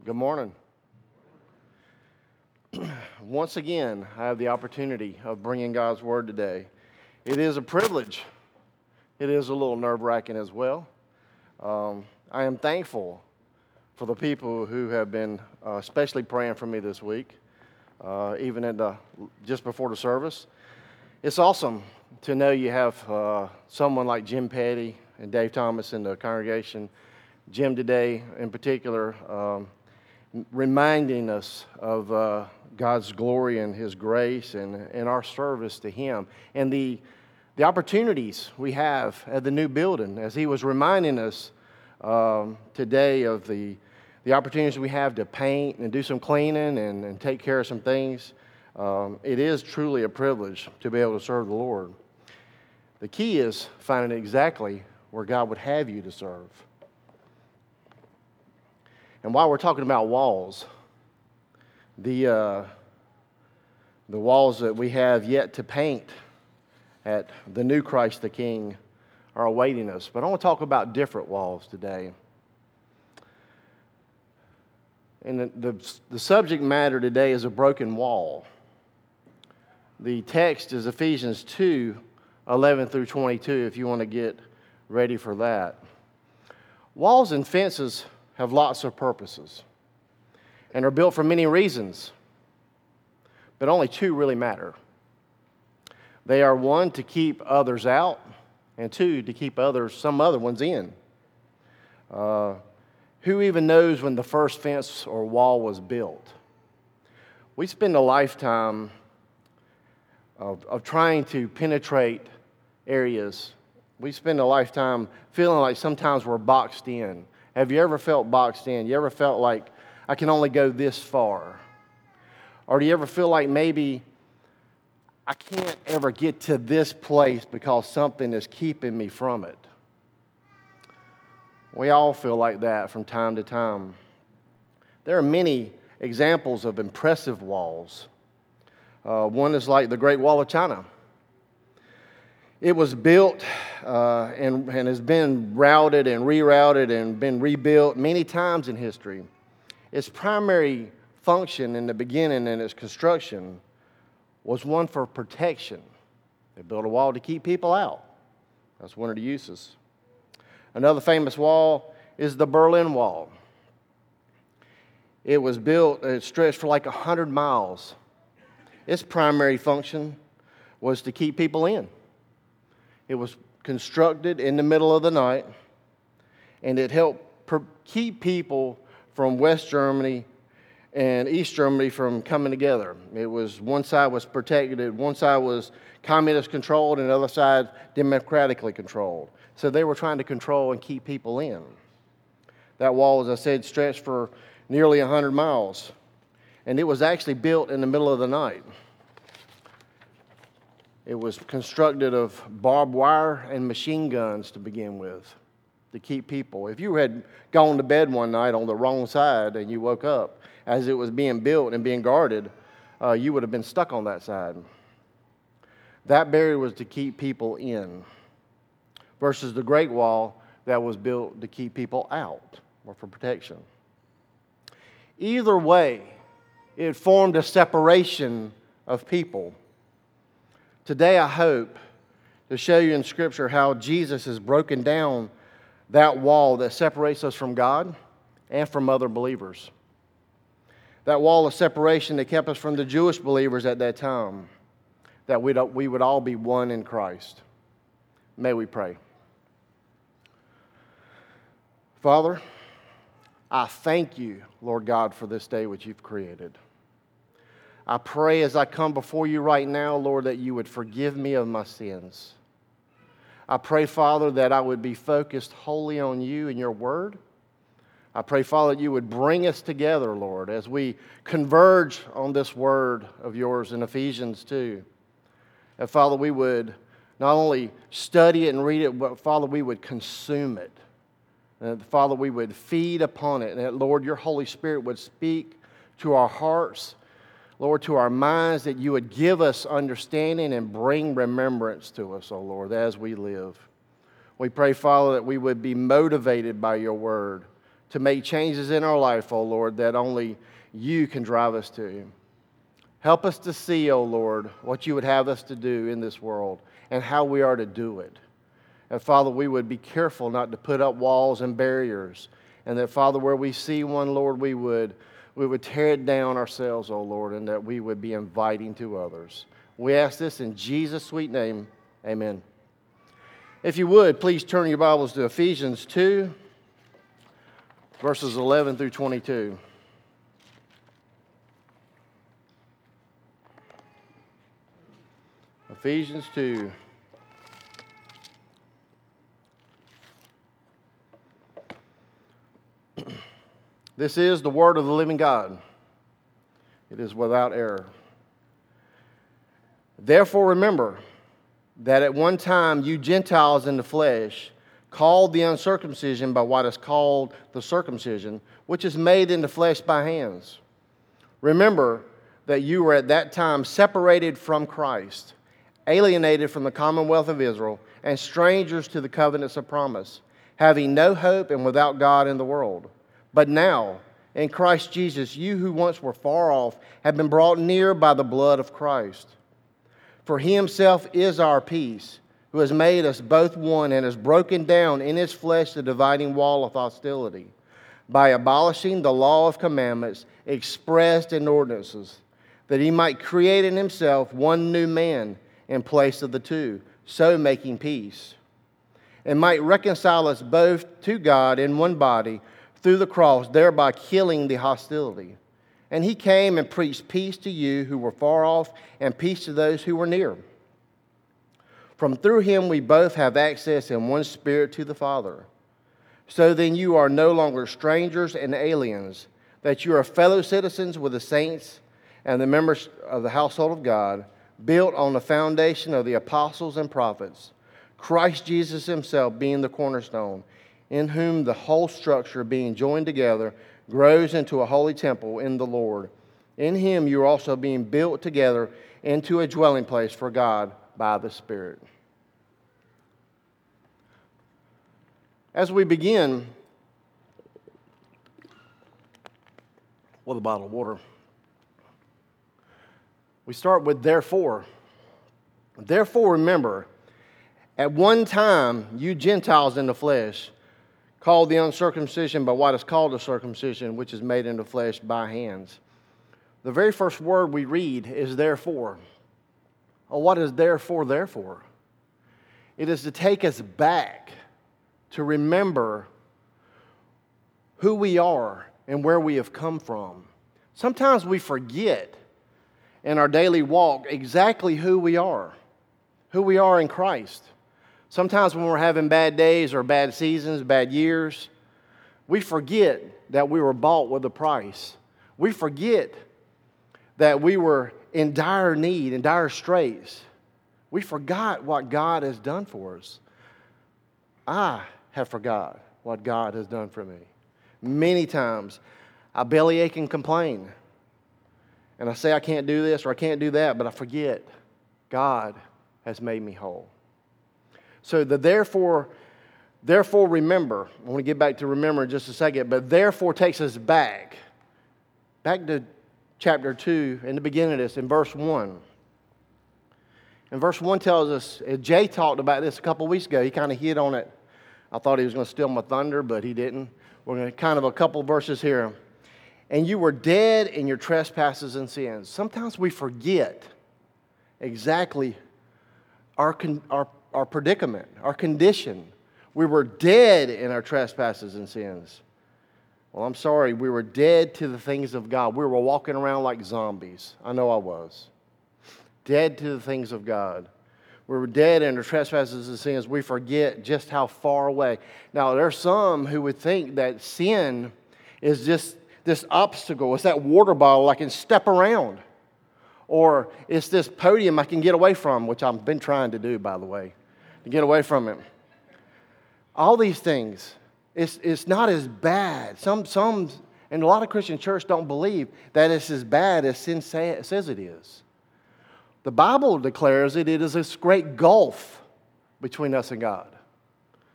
Good morning. Once again, I have the opportunity of bringing God's Word today. It is a privilege. It is a little nerve-wracking as well. I am thankful for the people who have been especially praying for me this week, even just before the service. It's awesome to know you have someone like Jim Petty and Dave Thomas in the congregation. Jim today in particular, reminding us of God's glory and His grace and our service to Him. And the opportunities we have at the new building, as he was reminding us today of the opportunities we have to paint and do some cleaning and take care of some things. It is truly a privilege to be able to serve the Lord. The key is finding exactly where God would have you to serve. And while we're talking about walls, the walls that we have yet to paint at the new Christ the King are awaiting us. But I want to talk about different walls today. And the subject matter today is a broken wall. The text is Ephesians 2:11 through 22, if you want to get ready for that. Walls and fences have lots of purposes and are built for many reasons, but only two really matter. They are, one, to keep others out, and two, to keep some other ones in. Who even knows when the first fence or wall was built? We spend a lifetime of trying to penetrate areas. We spend a lifetime feeling like sometimes we're boxed in. Have you ever felt boxed in? You ever felt like, I can only go this far? Or do you ever feel like maybe I can't ever get to this place because something is keeping me from it? We all feel like that from time to time. There are many examples of impressive walls. One is like the Great Wall of China. It was built and has been routed and rerouted and been rebuilt many times in history. Its primary function in the beginning in its construction was one for protection. They built a wall to keep people out. That's one of the uses. Another famous wall is the Berlin Wall. It was built, it stretched for like 100 miles. Its primary function was to keep people in. It was constructed in the middle of the night, and it helped keep people from West Germany and East Germany from coming together. It was, one side was protected, one side was communist controlled, and the other side democratically controlled. So they were trying to control and keep people in. That wall, as I said, stretched for nearly 100 miles, and it was actually built in the middle of the night. It was constructed of barbed wire and machine guns to begin with, to keep people. If you had gone to bed one night on the wrong side and you woke up as it was being built and being guarded, you would have been stuck on that side. That barrier was to keep people in, versus the Great Wall that was built to keep people out or for protection. Either way, it formed a separation of people. Today, I hope to show you in Scripture how Jesus has broken down that wall that separates us from God and from other believers. That wall of separation that kept us from the Jewish believers at that time, that we would all be one in Christ. May we pray. Father, I thank you, Lord God, for this day which you've created. I pray as I come before you right now, Lord, that you would forgive me of my sins. I pray, Father, that I would be focused wholly on you and your word. I pray, Father, that you would bring us together, Lord, as we converge on this word of yours in Ephesians 2. And, Father, we would not only study it and read it, but, Father, we would consume it. And, Father, we would feed upon it. And that, Lord, your Holy Spirit would speak to our hearts, Lord, to our minds, that you would give us understanding and bring remembrance to us, oh Lord, as we live. We pray, Father, that we would be motivated by your word to make changes in our life, oh Lord, that only you can drive us to. Help us to see, oh Lord, what you would have us to do in this world and how we are to do it. And Father, we would be careful not to put up walls and barriers. And that, Father, where we see one, Lord, we would tear it down ourselves, oh Lord, and that we would be inviting to others. We ask this in Jesus' sweet name. Amen. If you would, please turn your Bibles to Ephesians 2, verses 11 through 22. Ephesians 2. This is the word of the living God. It is without error. Therefore remember that at one time you Gentiles in the flesh, called the uncircumcision by what is called the circumcision, which is made in the flesh by hands. Remember that you were at that time separated from Christ, alienated from the commonwealth of Israel, and strangers to the covenants of promise, having no hope and without God in the world. But now, in Christ Jesus, you who once were far off have been brought near by the blood of Christ. For he himself is our peace, who has made us both one and has broken down in his flesh the dividing wall of hostility, by abolishing the law of commandments expressed in ordinances, that he might create in himself one new man in place of the two, so making peace, and might reconcile us both to God in one body through the cross, thereby killing the hostility. And he came and preached peace to you who were far off and peace to those who were near. Through him we both have access in one spirit to the Father. So then you are no longer strangers and aliens, that you are fellow citizens with the saints and the members of the household of God, built on the foundation of the apostles and prophets, Christ Jesus himself being the cornerstone, in whom the whole structure, being joined together, grows into a holy temple in the Lord. In him you are also being built together into a dwelling place for God by the Spirit. As we begin with a bottle of water, we start with therefore. Therefore remember, at one time you Gentiles in the flesh, called the uncircumcision by what is called the circumcision, which is made in the flesh by hands. The very first word we read is therefore. Oh, what is therefore? It is to take us back to remember who we are and where we have come from. Sometimes we forget in our daily walk exactly who we are in Christ. Sometimes when we're having bad days or bad seasons, bad years, we forget that we were bought with a price. We forget that we were in dire need, in dire straits. We forgot what God has done for us. I have forgot what God has done for me. Many times I bellyache and complain. And I say I can't do this or I can't do that, but I forget God has made me whole. So the therefore remember. I want to get back to remember in just a second, but therefore takes us back to chapter 2 in the beginning of this, in verse 1. And verse 1 tells us, Jay talked about this a couple weeks ago. He kind of hit on it. I thought he was going to steal my thunder, but he didn't. We're going to kind of a couple verses here. And you were dead in your trespasses and sins. Sometimes we forget exactly our predicament, our condition. We were dead in our trespasses and sins. Well, I'm sorry, we were dead to the things of God. We were walking around like zombies. I know I was. Dead to the things of God. We were dead in our trespasses and sins. We forget just how far away. Now, there are some who would think that sin is just this obstacle. It's that water bottle I can step around. Or it's this podium I can get away from, which I've been trying to do, by the way, to get away from it. All these things, it's not as bad. Some, and a lot of Christian church don't believe that it's as bad as sin says it is. The Bible declares it is this great gulf between us and God.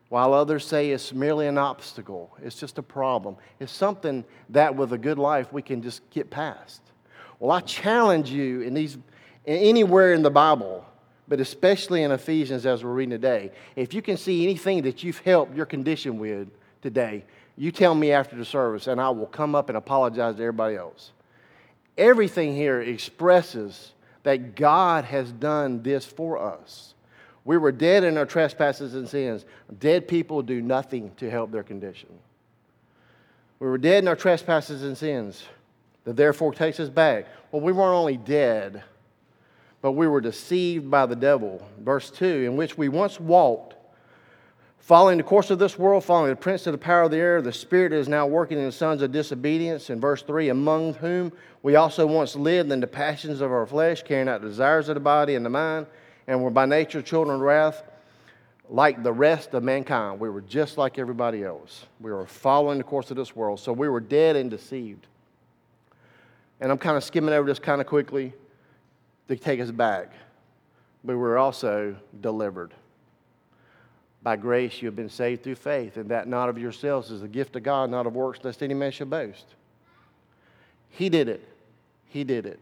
while others say it's merely an obstacle. It's just a problem. It's something that with a good life we can just get past. Well, I challenge you anywhere in the Bible, but especially in Ephesians as we're reading today, if you can see anything that you've helped your condition with today, you tell me after the service, and I will come up and apologize to everybody else. Everything here expresses that God has done this for us. We were dead in our trespasses and sins. Dead people do nothing to help their condition. We were dead in our trespasses and sins. That therefore takes us back. Well, we weren't only dead, but we were deceived by the devil. Verse 2, in which we once walked, following the course of this world, following the prince of the power of the air, the spirit is now working in the sons of disobedience. In verse 3, among whom we also once lived in the passions of our flesh, carrying out the desires of the body and the mind, and were by nature children of wrath, like the rest of mankind. We were just like everybody else. We were following the course of this world. So we were dead and deceived. And I'm kind of skimming over this kind of quickly to take us back. But we were also delivered. By grace you have been saved through faith, and that not of yourselves is the gift of God, not of works, lest any man should boast. He did it. He did it.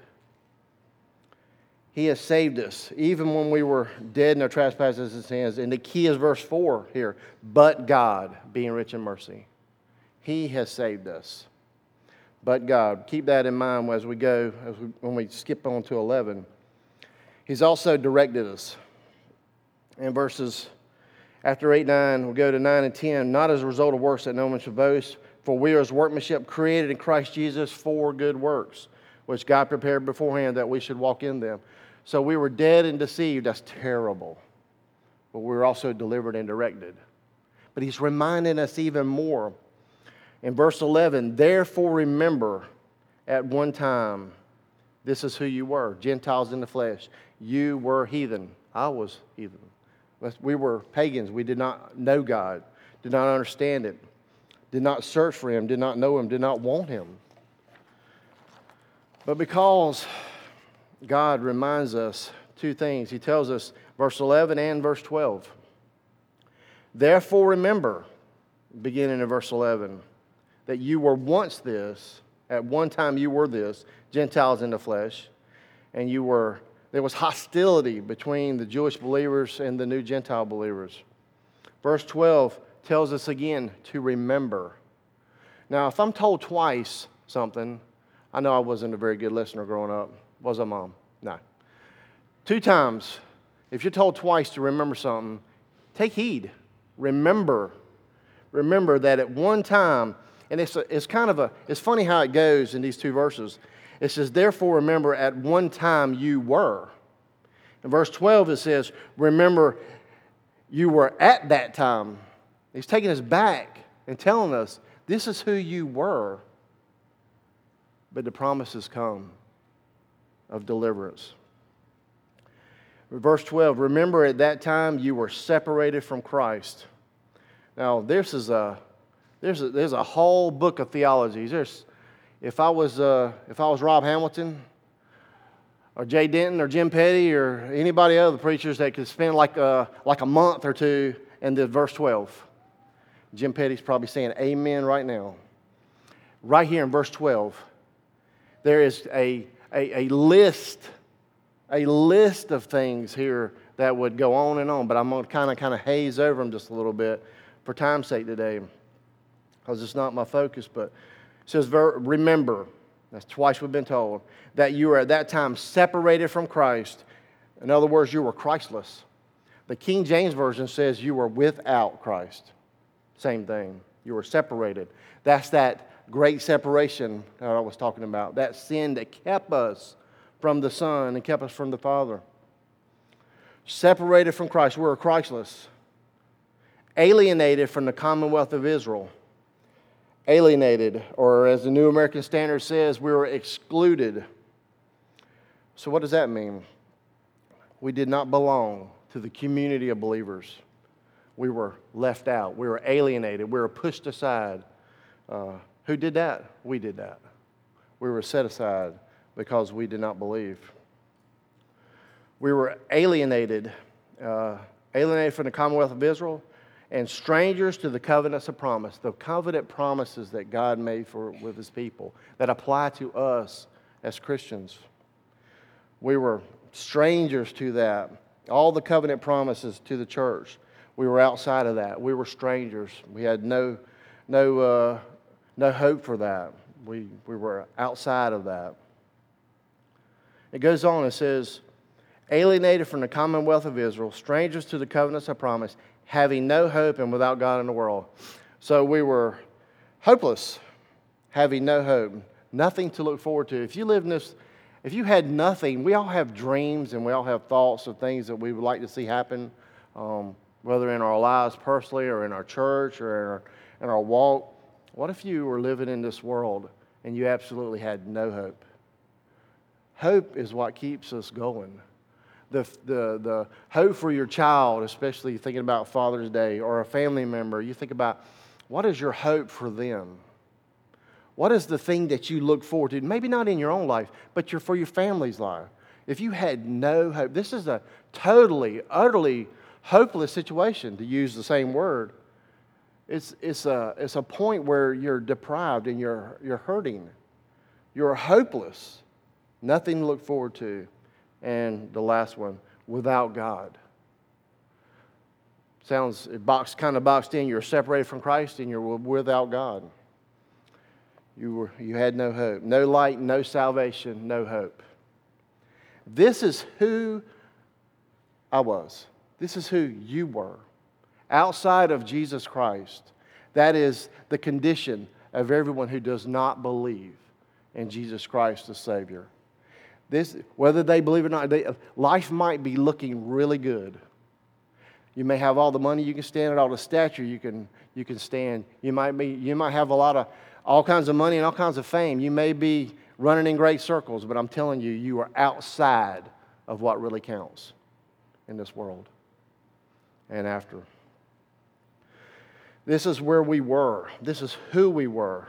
He has saved us, even when we were dead in our trespasses and sins. And the key is verse 4 here. But God, being rich in mercy. He has saved us. But God. Keep that in mind as we go, when we skip on to 11. He's also directed us. In verses after 8, 9, we'll go to 9 and 10. Not as a result of works that no one should boast, for we are his workmanship created in Christ Jesus for good works, which God prepared beforehand that we should walk in them. So we were dead and deceived. That's terrible. But we were also delivered and directed. But he's reminding us even more. In verse 11, therefore remember at one time, this is who you were, Gentiles in the flesh. You were heathen. I was heathen. We were pagans. We did not know God, did not understand it, did not search for him, did not know him, did not want him. But because God reminds us two things, he tells us, verse 11 and verse 12. Therefore remember, beginning in verse 11, that you were once this, at one time you were this, Gentiles in the flesh, and there was hostility between the Jewish believers and the new Gentile believers. Verse 12 tells us again to remember. Now, if I'm told twice something, I know I wasn't a very good listener growing up. Was I, Mom? No. 2 times, if you're told twice to remember something, take heed. Remember. Remember that at one time, and it's funny how it goes in these 2 verses. It says, therefore remember at one time you were. In verse 12 it says, remember you were at that time. He's taking us back and telling us, this is who you were. But the promises come of deliverance. Verse 12, remember at that time you were separated from Christ. Now there's a whole book of theologies. If I was Rob Hamilton or Jay Denton or Jim Petty or anybody other preachers that could spend like a month or two in the verse 12, Jim Petty's probably saying amen right now. Right here in verse 12, there is a list of things here that would go on and on, but I'm going to kind of haze over them just a little bit for time's sake today, because it's not my focus. But it says, remember, that's twice we've been told, that you were at that time separated from Christ. In other words, you were Christless. The King James Version says you were without Christ. Same thing. You were separated. That's that great separation that I was talking about. That sin that kept us from the Son and kept us from the Father. Separated from Christ. We were Christless. Alienated from the commonwealth of Israel. Alienated, or as the New American Standard says, we were excluded. So what does that mean? We did not belong to the community of believers. We were left out. We were alienated. We were pushed aside. Who did that? We did that. We were set aside because we did not believe. We were alienated from the commonwealth of Israel, and strangers to the covenants of promise, the covenant promises that God made with His people that apply to us as Christians. We were strangers to that. All the covenant promises to the church, we were outside of that. We were strangers. We had no hope for that. We were outside of that. It goes on, it says, alienated from the commonwealth of Israel, strangers to the covenants of promise, having no hope and without God in the world. So we were hopeless, having no hope, nothing to look forward to. If you had nothing, we all have dreams and we all have thoughts of things that we would like to see happen, whether in our lives personally or in our church or in our walk. What if you were living in this world and you absolutely had no hope? Hope is what keeps us going. The hope for your child, especially thinking about Father's Day, or a family member, you think about, what is your hope for them? What is the thing that you look forward to? Maybe not in your own life, but for your family's life. If you had no hope, this is a totally, utterly hopeless situation, to use the same word. It's a point where you're deprived and you're hurting. You're hopeless. Nothing to look forward to. And the last one, without God. Kind of boxed in. You're separated from Christ and you're without God. You had no hope, no light, no salvation, no hope. This is who I was. This is who you were. Outside of Jesus Christ, that is the condition of everyone who does not believe in Jesus Christ as Savior. Whether they believe it or not, life might be looking really good. You may have all the money you can stand, and all the stature you can stand. You might have all kinds of money and all kinds of fame. You may be running in great circles, but I'm telling you, you are outside of what really counts in this world and after. This is where we were. This is who we were.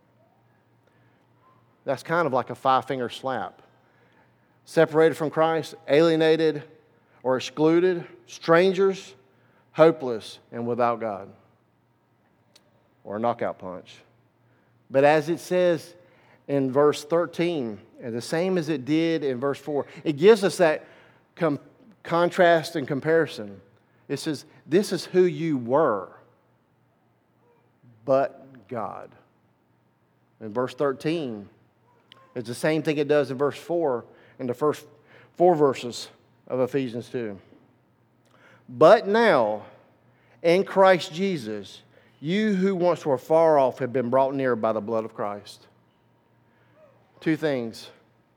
That's kind of like a 5-finger slap. Separated from Christ, alienated or excluded, strangers, hopeless, and without God. Or a knockout punch. But as it says in verse 13, and the same as it did in verse 4, it gives us that contrast and comparison. It says, this is who you were, but God. In verse 13, it's the same thing it does in verse 4, in the first 4 verses of Ephesians 2. But now, in Christ Jesus, you who once were far off have been brought near by the blood of Christ. 2 things.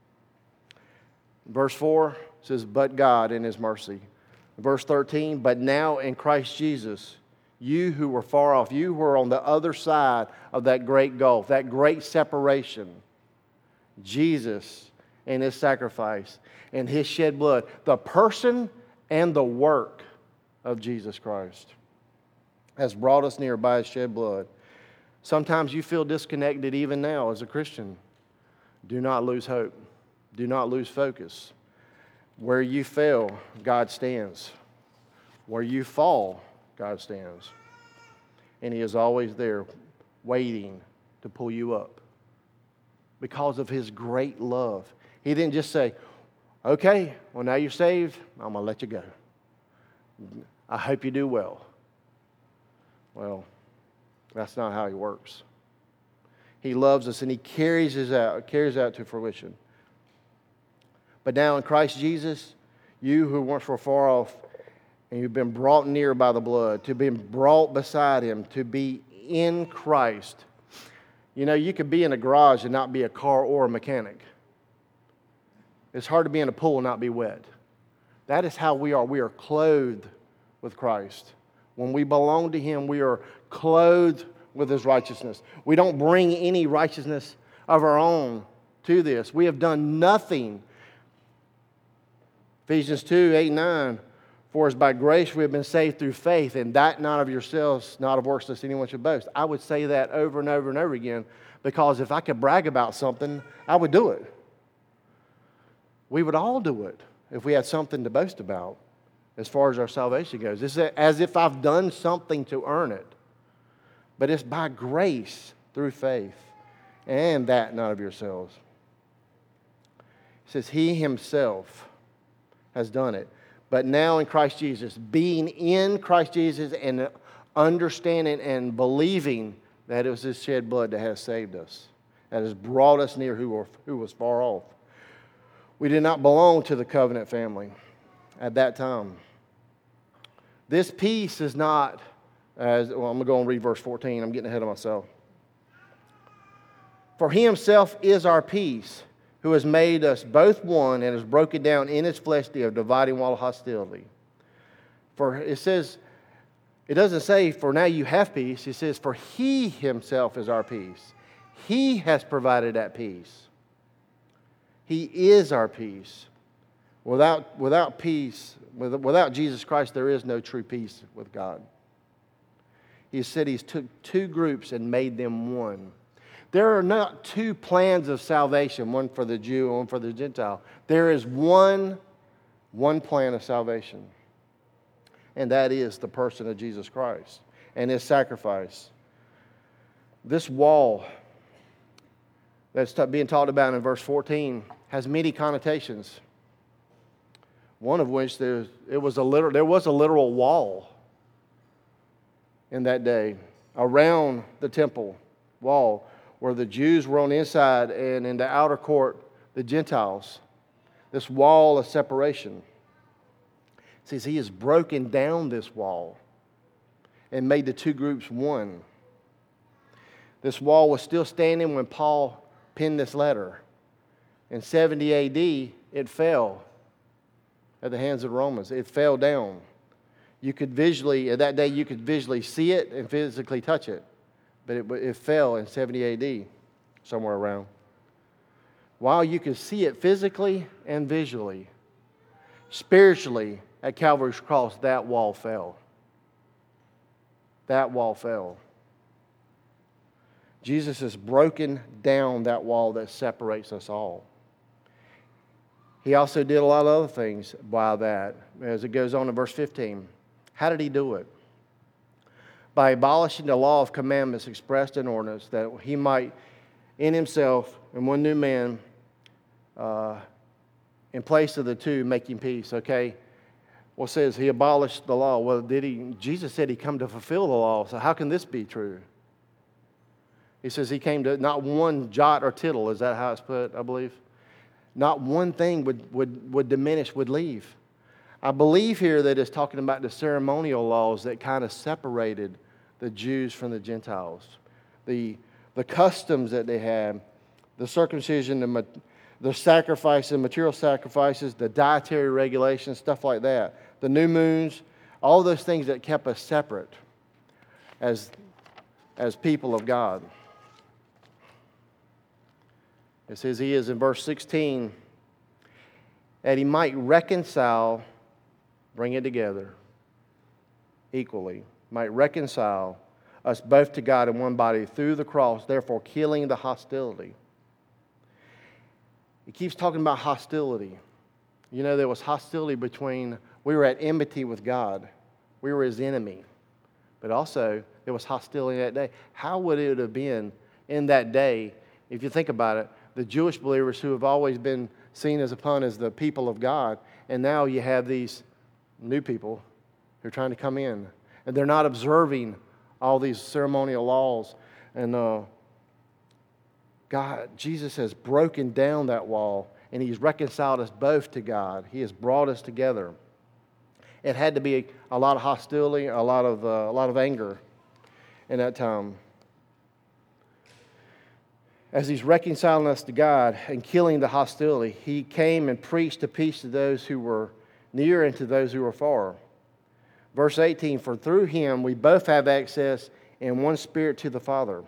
Verse 4 says, but God in His mercy. Verse 13, but now in Christ Jesus, you who were far off, you who were on the other side of that great gulf, that great separation, Jesus and His sacrifice and His shed blood, the person and the work of Jesus Christ has brought us near by His shed blood. Sometimes you feel disconnected even now as a Christian. Do not lose hope. Do not lose focus. Where you fail, God stands. Where you fall, God stands. And He is always there waiting to pull you up because of His great love. He didn't just say, okay, well, now you're saved, I'm going to let you go. I hope you do well. Well, that's not how He works. He loves us and He carries out to fruition. But now in Christ Jesus, you who once were far off and you've been brought near by the blood, to be brought beside Him, to be in Christ. You know, you could be in a garage and not be a car or a mechanic. It's hard to be in a pool and not be wet. That is how we are. We are clothed with Christ. When we belong to Him, we are clothed with His righteousness. We don't bring any righteousness of our own to this. We have done nothing. Ephesians 2, 8, 9. For as by grace we have been saved through faith, and that not of yourselves, not of works, lest anyone should boast. I would say that over and over and over again, because if I could brag about something, I would do it. We would all do it if we had something to boast about. as far as our salvation goes. It's as if I've done something to earn it. But it's by grace through faith, and that not of yourselves. It says He Himself has done it. But now in Christ Jesus, being in Christ Jesus and understanding and believing that it was His shed blood that has saved us, that has brought us near who was far off. We did not belong to the covenant family at that time. This peace is not, I'm going to go and read verse 14. I'm getting ahead of myself. For He Himself is our peace, who has made us both one and has broken down in His flesh the dividing wall of hostility. For it says, it doesn't say, for now you have peace. It says, for He Himself is our peace. He has provided that peace. He is our peace. Without peace, without Jesus Christ, there is no true peace with God. He said He's took two groups and made them one. There are not two plans of salvation, one for the Jew and one for the Gentile. There is one plan of salvation, and that is the person of Jesus Christ and His sacrifice. This wall that's being talked about in verse 14 has many connotations. One of which there was a literal wall in that day around the temple wall, where the Jews were on the inside, and in the outer court, the Gentiles. This wall of separation. It says He has broken down this wall and made the two groups one. This wall was still standing when Paul penned this letter. In 70 A.D., it fell at the hands of the Romans. It fell down. At that day, you could visually see it and physically touch it. But it fell in 70 A.D., somewhere around. While you could see it physically and visually, spiritually, at Calvary's cross, that wall fell. That wall fell. Jesus has broken down that wall that separates us all. He also did a lot of other things by that, as it goes on in verse 15. How did He do it? By abolishing the law of commandments expressed in ordinance, that He might, in Himself, and one new man, in place of the two, making peace. Okay, well, it says He abolished the law. Well, did He? Jesus said He come to fulfill the law. So how can this be true? He says He came to not one jot or tittle. Is that how it's put? I believe. Not one thing would diminish, would leave. I believe here that it's talking about the ceremonial laws that kind of separated the Jews from the Gentiles. The customs that they had, the circumcision, the sacrifices, material sacrifices, the dietary regulations, stuff like that. The new moons, all those things that kept us separate as people of God. It says He is in verse 16, that He might reconcile, bring it together equally, might reconcile us both to God in one body through the cross, therefore killing the hostility. He keeps talking about hostility. You know, there was hostility we were at enmity with God. We were His enemy. But also, there was hostility that day. How would it have been in that day, if you think about it, the Jewish believers who have always been seen as the people of God, and now you have these new people who are trying to come in, and they're not observing all these ceremonial laws. And Jesus has broken down that wall, and He's reconciled us both to God. He has brought us together. It had to be a lot of hostility, a lot of anger in that time. As He's reconciling us to God and killing the hostility, He came and preached a peace to those who were near and to those who were far. Verse 18, for through Him we both have access in one Spirit to the Father.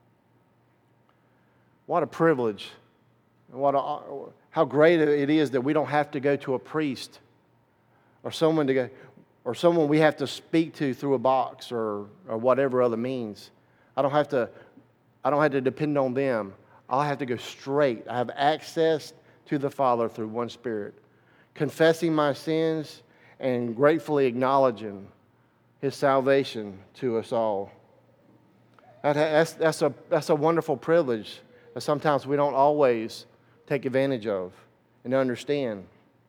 What a privilege. How great it is that we don't have to go to a priest or someone we have to speak to through a box or whatever other means. I don't have to depend on them. I'll have to go straight. I have access to the Father through one Spirit. Confessing my sins and gratefully acknowledging His salvation to us all. That's a wonderful privilege that sometimes we don't always take advantage of and understand.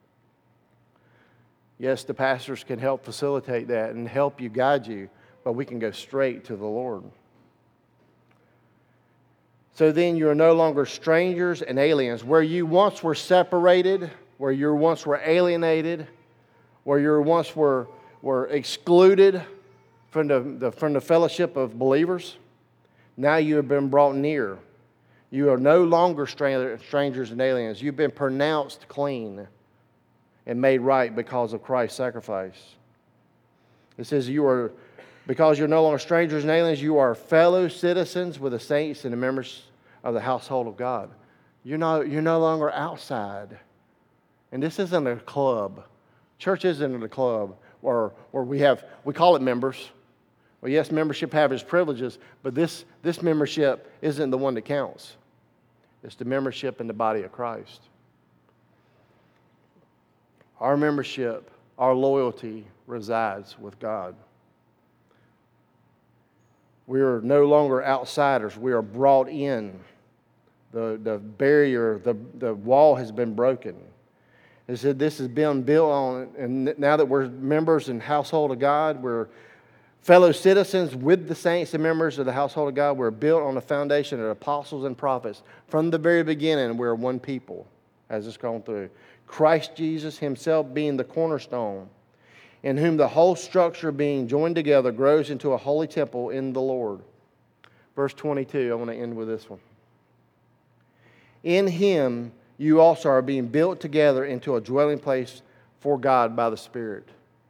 Yes, the pastors can help facilitate that and help you, guide you, but we can go straight to the Lord. So then you are no longer strangers and aliens. Where you once were separated, where you once were alienated, where you once were excluded from the fellowship of believers, now you have been brought near. You are no longer strangers and aliens. You've been pronounced clean and made right because of Christ's sacrifice. It says because you're no longer strangers and aliens, you are fellow citizens with the saints and the members of the household of God. You're no longer outside. And this isn't a club. Church isn't a club where we call it members. Well, yes, membership has its privileges, but this membership isn't the one that counts. It's the membership in the body of Christ. Our membership, our loyalty resides with God. We are no longer outsiders. We are brought in. The barrier, the wall has been broken. It said this has been built on, and now that we're members in the household of God, we're fellow citizens with the saints and members of the household of God. We're built on the foundation of apostles and prophets. From the very beginning, we're one people, as it's gone through. Christ Jesus Himself being the cornerstone, in whom the whole structure being joined together grows into a holy temple in the Lord. Verse 22, I want to end with this one. In Him you also are being built together into a dwelling place for God by the Spirit.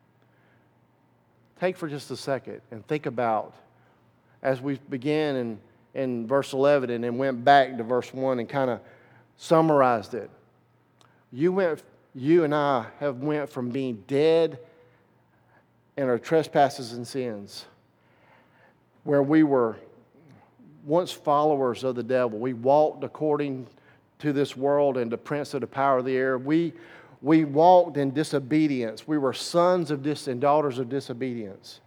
Take for just a second and think about, as we began in verse 11 and then went back to verse 1 and kind of summarized it. You and I have went from being dead in our trespasses and sins, where we were once followers of the devil. We walked according to this world and the prince of the power of the air. We walked in disobedience. We were sons of and daughters of disobedience.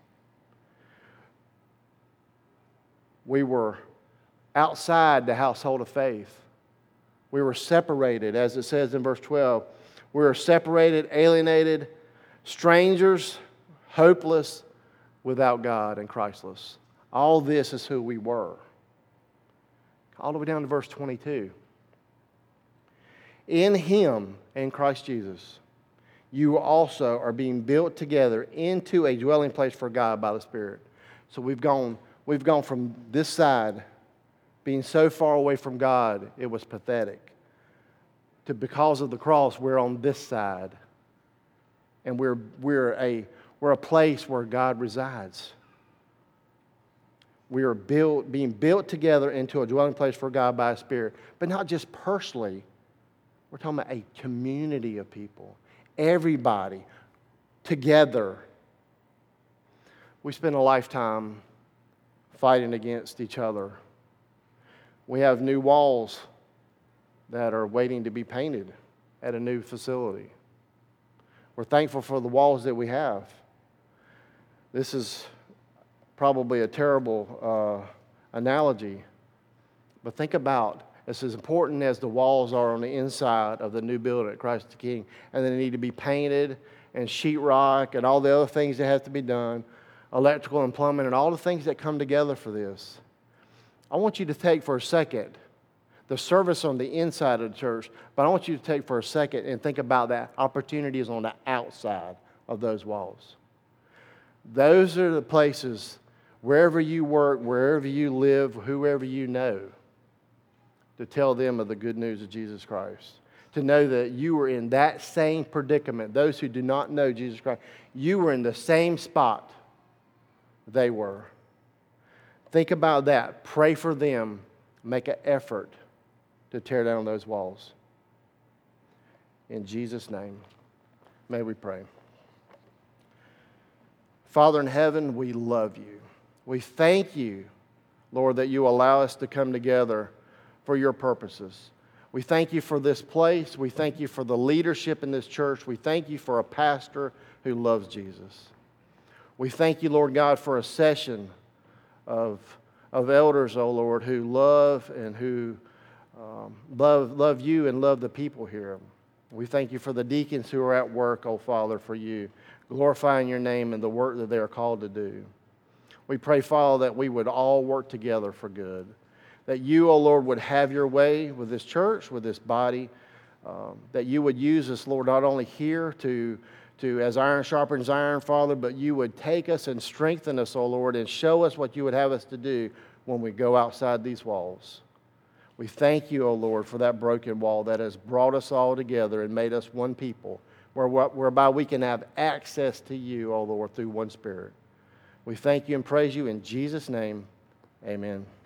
We were outside the household of faith. We were separated, as it says in verse 12. We were separated, alienated, strangers, hopeless, without God, and Christless. All this is who we were. All the way down to verse 22. In Him, in Christ Jesus, you also are being built together into a dwelling place for God by the Spirit. So we've gone from this side, being so far away from God, it was pathetic, to because of the cross, we're on this side. And we're a place where God resides. We are being built together into a dwelling place for God by His Spirit. But not just personally. We're talking about a community of people. Everybody together. We spend a lifetime fighting against each other. We have new walls that are waiting to be painted at a new facility. We're thankful for the walls that we have. This is probably a terrible analogy, but think about it's as important as the walls are on the inside of the new building at Christ the King, and they need to be painted and sheetrock and all the other things that have to be done, electrical and plumbing and all the things that come together for this. I want you to take for a second the service on the inside of the church, but I want you to take for a second and think about that opportunities on the outside of those walls. Those are the places, wherever you work, wherever you live, whoever you know, to tell them of the good news of Jesus Christ. To know that you were in that same predicament. Those who do not know Jesus Christ, you were in the same spot they were. Think about that. Pray for them. Make an effort to tear down those walls. In Jesus' name, may we pray. Father in heaven, we love you. We thank you, Lord, that you allow us to come together for your purposes. We thank you for this place. We thank you for the leadership in this church. We thank you for a pastor who loves Jesus. We thank you, Lord God, for a session of elders, oh Lord, who love and who love you and love the people here. We thank you for the deacons who are at work, oh Father, for you, glorifying your name and the work that they are called to do. We pray, Father, that we would all work together for good, that you, oh Lord, would have your way with this church, with this body, that you would use us, Lord, not only here to as iron sharpens iron, Father, but you would take us and strengthen us, oh Lord, and show us what you would have us to do when we go outside these walls. We thank you, O Lord, for that broken wall that has brought us all together and made us one people, whereby we can have access to you, O Lord, through one Spirit. We thank you and praise you in Jesus' name. Amen.